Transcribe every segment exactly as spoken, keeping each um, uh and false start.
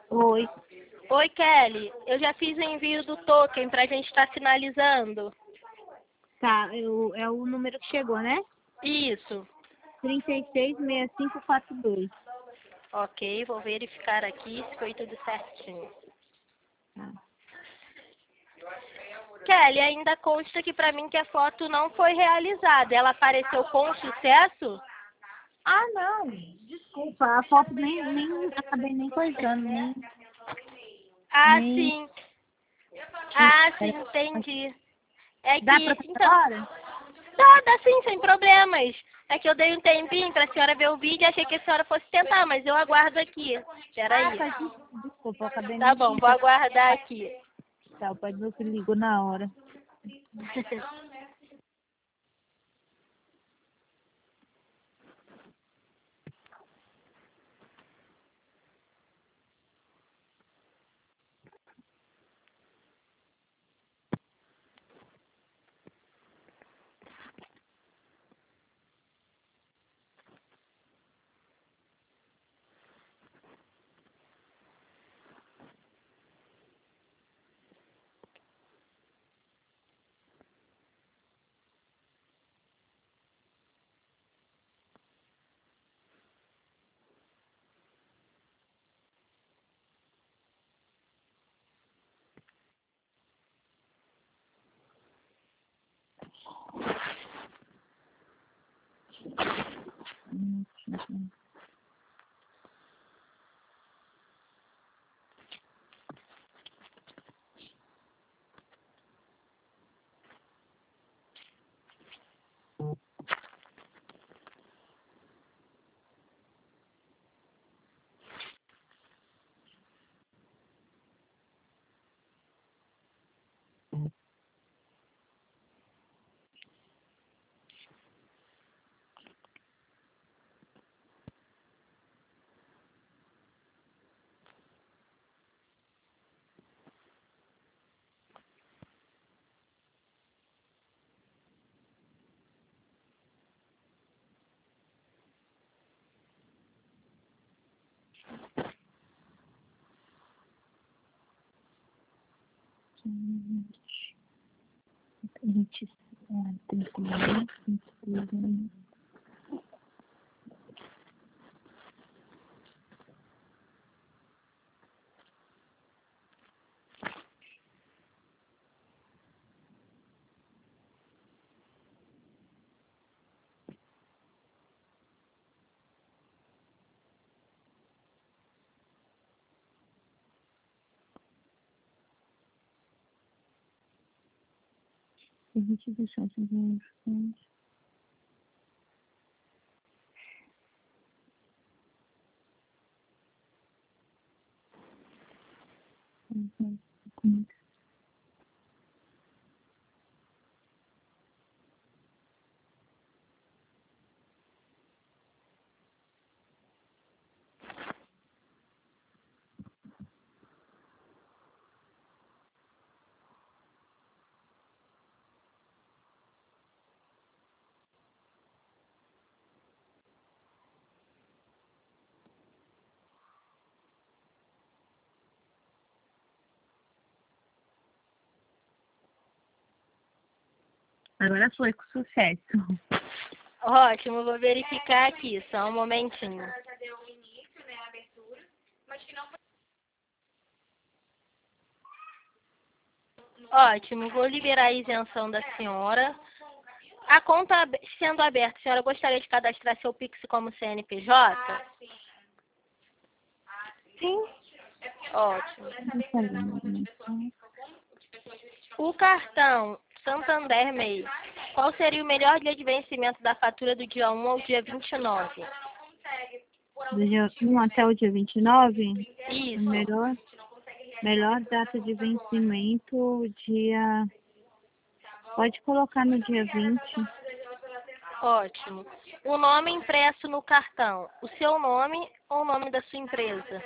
Oi. Oi, Kelly. Eu já fiz o envio do token pra gente estar finalizando. Tá, eu, é o número que chegou, né? Isso. trinta e seis, sessenta e cinco, quarenta e dois. Ok, vou verificar aqui se foi tudo certinho. Tá. Kelly, ainda consta aqui pra mim que a foto não foi realizada. Ela apareceu com sucesso? Ah, não. Desculpa, a foto nem, nem acabei nem coisando, nem... Ah, nem... sim. Ah, sim, entendi. É Dá pra que, fazer então, agora? dá, dá sim, sem problemas. É que eu dei um tempinho pra senhora ver o vídeo e achei que a senhora fosse tentar, mas eu aguardo aqui. Ah, Peraí. tá, des- desculpa, eu acabei Tá nem bom, vou tentando. aguardar aqui. Tá, o pai do meu filho ligou na hora. Gente, é, tem que comer, tem que comer. A gente deixar essa informação. Uhum. Agora foi com sucesso. Ótimo, vou verificar aqui, só um momentinho. Ótimo, vou liberar a isenção da senhora. A conta ab- sendo aberta, a senhora gostaria de cadastrar seu Pix como C N P J? Sim. Ótimo. Não falei, né? O cartão Santander Mês, qual seria o melhor dia de vencimento da fatura do dia um ao dia vinte e nove? Do dia um até o dia vinte e nove, Isso. melhor, melhor data de vencimento, dia... Pode colocar no dia vinte. Ótimo. O nome impresso no cartão, o seu nome ou o nome da sua empresa?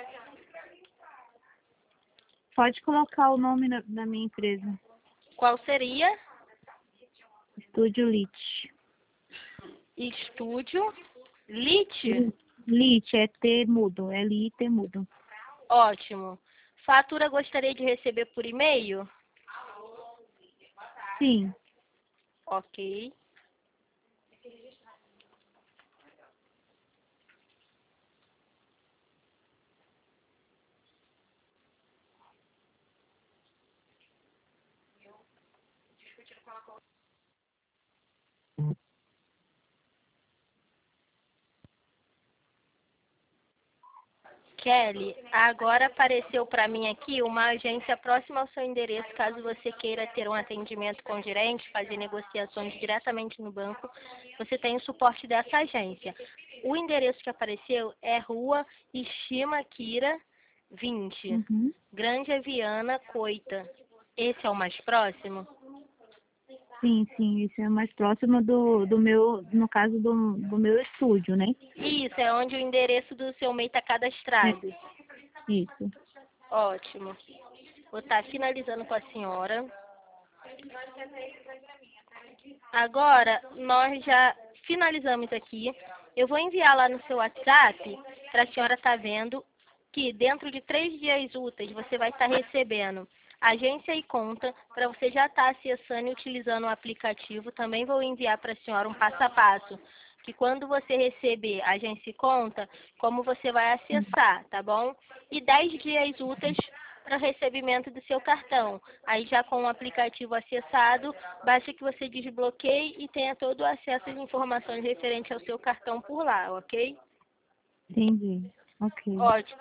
Pode colocar o nome da, da minha empresa. Qual seria? Estúdio Lit. Estúdio Lit. Lit é T mudo, L I T mudo. Ótimo. Fatura gostaria de receber por e-mail? Sim. Ok. Kelly, agora apareceu para mim aqui uma agência próxima ao seu endereço, caso você queira ter um atendimento com o gerente, fazer negociações diretamente no banco, você tem o suporte dessa agência. O endereço que apareceu é Rua Ishimakira vinte, Uhum. Grande Viana, Coita. Esse é o mais próximo? Sim, sim, isso é mais próximo do, do meu, no caso do, do meu estúdio, né? Isso, é onde o endereço do seu MEI está É, cadastrado. isso. Ótimo. Vou estar finalizando com a senhora. Agora, nós já finalizamos aqui. Eu vou enviar lá no seu WhatsApp para a senhora estar vendo que dentro de três dias úteis você vai estar recebendo agência e conta para você já estar acessando e utilizando o aplicativo. Também vou enviar para a senhora um passo a passo, que quando você receber agência e conta, como você vai acessar, tá bom? E dez dias úteis para o recebimento do seu cartão. Aí já com o aplicativo acessado, basta que você desbloqueie e tenha todo o acesso às informações referentes ao seu cartão por lá, ok? Entendi. Ok. Ótimo.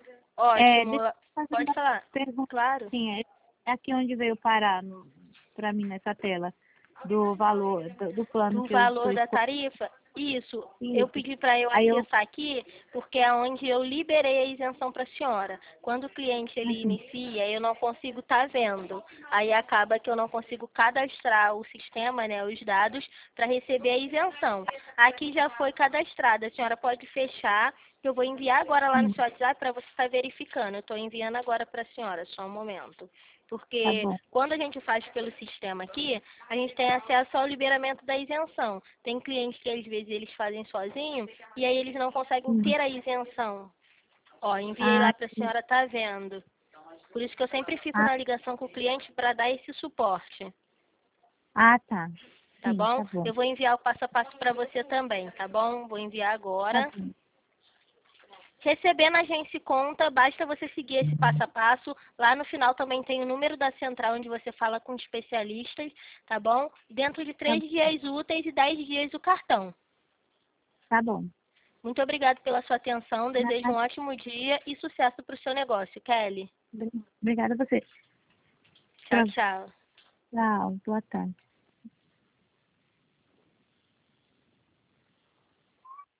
É, Ótimo. deixa eu fazer Pode uma falar. pergunta. Claro. Sim, é aqui onde veio parar para mim nessa tela do valor do, do plano Do que eu valor estou da escolhendo. tarifa? Isso. Eu Isso. pedi para eu Aí eu, acessar aqui, porque é onde eu liberei a isenção para a senhora. Quando o cliente ele assim, inicia, eu não consigo estar vendo. Aí acaba que eu não consigo cadastrar o sistema, né, os dados, para receber a isenção. Aqui já foi cadastrada. A senhora pode fechar, que eu vou enviar agora lá no sim, seu WhatsApp para você estar verificando. Eu estou enviando agora para a senhora, só um momento. tá Porque bom. quando a gente faz pelo sistema aqui, a gente tem acesso ao liberamento da isenção. Tem clientes que às vezes eles fazem sozinho e aí eles não conseguem Sim. ter a isenção. Ó, enviei Ah, lá para a sim. senhora tá vendo. Por isso que eu sempre fico Ah, na ligação com o cliente para dar esse suporte, ah, tá. tá Sim, bom? tá bom. Eu vou enviar o passo a passo para você também, tá bom? Vou enviar Tá agora. bom. Recebendo a agência e conta, basta você seguir esse passo a passo. Lá no final também tem o número da central onde você fala com especialistas, tá bom? Dentro de Tá, três dias úteis e dez dias o cartão. tá bom. Muito obrigada pela sua atenção. Desejo Ah, um ótimo dia e sucesso para o seu negócio, Kelly. obrigada a você. Tchau, Tchau, tchau. tchau. Boa tarde.